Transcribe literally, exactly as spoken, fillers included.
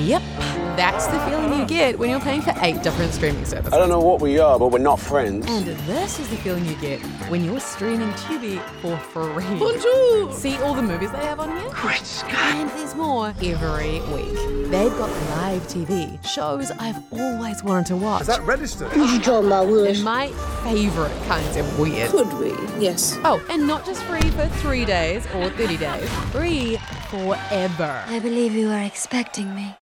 Yep, that's the feeling you get when you're paying for eight different streaming services. I don't know what we are, but we're not friends. And this is the feeling you get when you're streaming Tubi for free. Bonjour! See all the movies they have on here? Great Scott! And there's more every week. They've got live T V, shows I've always wanted to watch. Is that registered? And my favourite kinds of weird. Could we? Yes. Oh, and not just free for three days or thirty days. Free forever. I believe you are expecting me.